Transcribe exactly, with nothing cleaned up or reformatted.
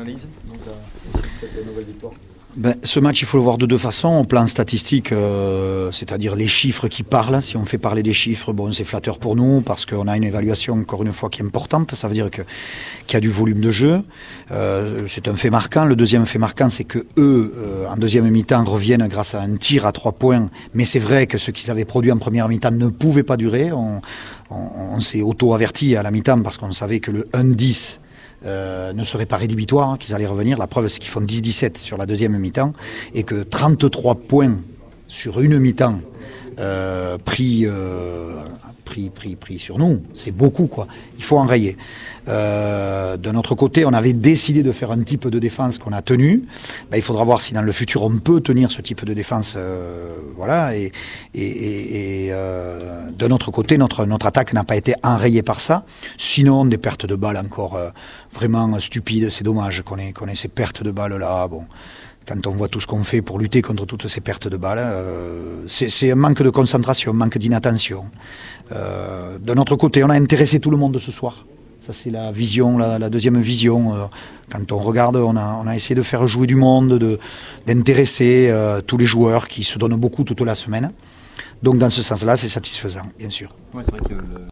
analyse donc, euh, sur cette nouvelle victoire? Ben, ce match, il faut le voir de deux façons. Au plan statistique, euh, c'est-à-dire les chiffres qui parlent. Si on fait parler des chiffres, bon, c'est flatteur pour nous parce qu'on a une évaluation, encore une fois, qui est importante. Ça veut dire que qu'il y a du volume de jeu. Euh, c'est un fait marquant. Le deuxième fait marquant, c'est que eux, euh, en deuxième mi-temps, reviennent grâce à un tir à trois points. Mais c'est vrai que ce qu'ils avaient produit en première mi-temps ne pouvait pas durer. On, on, on s'est auto-averti à la mi-temps parce qu'on savait que le un dix Euh, ne serait pas rédhibitoire, hein, qu'ils allaient revenir. La preuve, c'est qu'ils font dix dix-sept sur la deuxième mi-temps et que trente-trois points sur une mi-temps euh, pris, euh, pris, pris, pris sur nous, c'est beaucoup, quoi. Il faut enrayer. Euh, de notre côté, on avait décidé de faire un type de défense qu'on a tenu. Ben, il faudra voir si dans le futur on peut tenir ce type de défense. Euh, voilà. Et, et, et, et euh, de notre côté, notre notre attaque n'a pas été enrayée par ça. Sinon, des pertes de balles encore euh, vraiment stupides. C'est dommage qu'on ait qu'on ait ces pertes de balles là. Bon. Quand on voit tout ce qu'on fait pour lutter contre toutes ces pertes de balles, euh, c'est, c'est un manque de concentration, un manque d'inattention. Euh, de notre côté, on a intéressé tout le monde ce soir. Ça, c'est la vision, la, la deuxième vision. Euh, quand on regarde, on a, on a essayé de faire jouer du monde, de, d'intéresser euh, tous les joueurs qui se donnent beaucoup toute la semaine. Donc, dans ce sens-là, c'est satisfaisant, bien sûr. Ouais, c'est vrai que le...